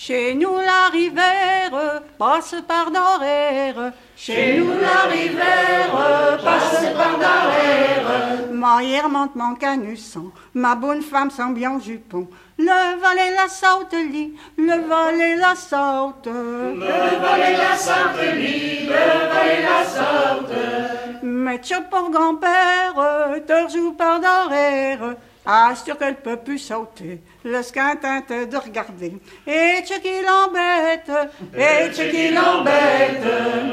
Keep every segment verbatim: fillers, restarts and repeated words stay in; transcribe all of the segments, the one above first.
Chez nous la rivière passe par d'horaire. Chez nous la rivière passe par d'horaire. Ma hier monte mon canusson, ma bonne femme sans bien jupon. Le valet la saute lit, le valet la saute. Le valet la saute lit, le valet la saute. Mais tchou pauvre grand-père, te rejoue par d'horaire. Ah, sûr qu'elle peut plus sauter, le squin tente de regarder. Et tchou qui l'embête, et tchou qui l'embête.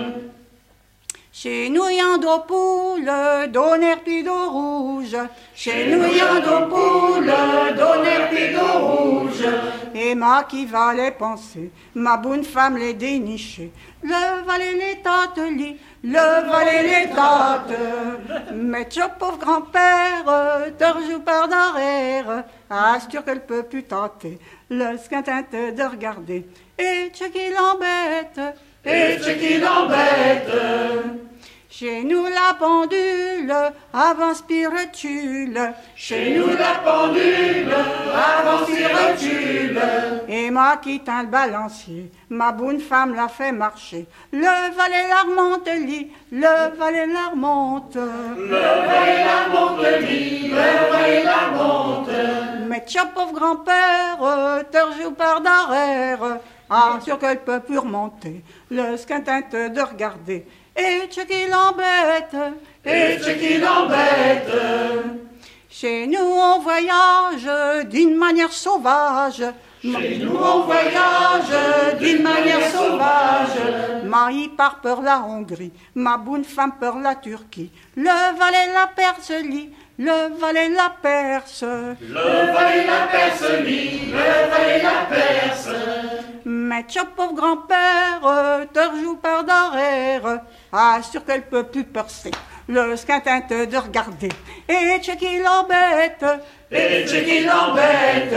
Chez nous y'en d'eau poule, d'eau nerf puis d'eau rouge. Chez nous y'en d'eau poule, d'eau nerf puis d'eau rouge. Et moi qui va les penser, ma bonne femme les dénicher. Le valet les tâtes lit, le valet les tâtes. Mais tchou pauvre grand-père, te rejoue par d'horaire. Ah, c'est sûr qu'elle peut plus tenter, le squin tente de regarder. Et tchou qui l'embête, et tchou qui l'embête. Chez nous la pendule avance puis recule. Chez nous la pendule avance puis recule. Et moi qui tins le balancier, ma bonne femme l'a fait marcher. Le valet la remonte lit, le valet la remonte. Le valet la remonte lit, le valet la remonte. Mais tchou pauvre grand-père, te rejoue par d'horaire. Ah, sûr qu'elle peut plus remonter, le squin tente de regarder. Et tchou qui l'embête, et tchou qui l'embête. Chez nous on voyage d'une manière sauvage. Chez nous on voyage d'une manière sauvage. Maï part pour la Hongrie, ma bonne femme pour la Turquie. Le valet la Perse lit, le valet la Perse. Le valet la Perse lit, le valet la Perse. Mais tchou pauvre grand-père, te rejoue par d'horaire. Ah, sûr qu'elle peut plus percer, le squin tente de regarder. Et tchou qui l'embête, et tchou qui l'embête.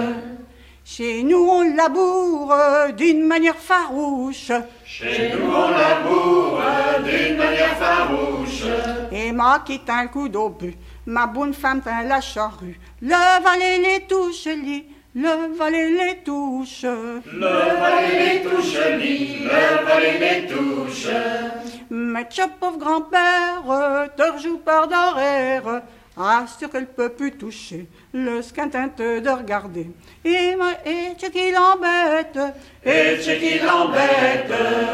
Chez nous on laboure d'une manière farouche. Chez nous on laboure d'une manière farouche. Et moi qui tins le coup d'obus, ma bonne femme tint la charrue. Le valet les touche lit, le valet les touche. Le valet les touche lit, le valet les touche. Mais tchou pauvre grand-père, te rejoue par d'horaire. Ah, sûr qu'elle peut plus toucher, le squin tente de regarder. Et, et tchou qui l'embête, et tchou qui l'embête.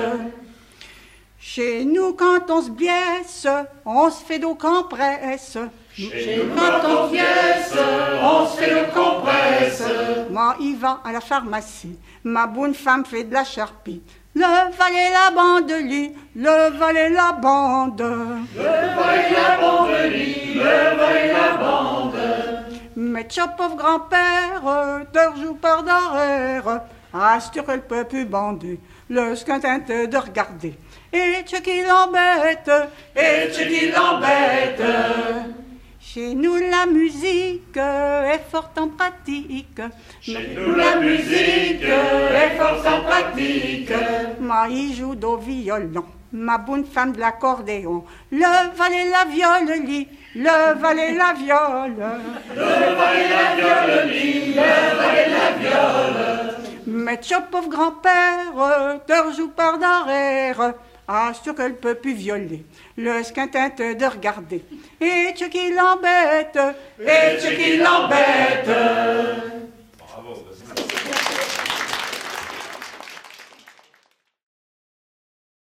Chez nous, quand on se blesse, on se fait d'eau compresse. Chez nous, quand on se blesse, on se fait d'eau compresse. Moi, il va à la pharmacie, ma bonne femme fait de la charpie. Le valet la bande lit, le valet la bande. Le valet la bande lit, le valet la bande. Mais tchou pauvre grand-père, te rejoue par d'horaire. Ah, c'est sûr qu'elle peut plus bander, le squin tente de regarder. Et tchou qui l'embête, et tchou qui l'embête. Chez nous la musique est forte en pratique. Chez nous la musique est forte en pratique. Moi il joue au violon, ma bonne femme de l'accordéon. Le valet la viole lit, le valet la viole. Le valet la viole lit, le valet la viole. Mais tchou pauvre grand-père, te rejoue par d'horaire. Ah, sûr qu'elle peut plus violer, le squin tente de regarder. Et tchou qui l'embête, et tchou qui l'embête.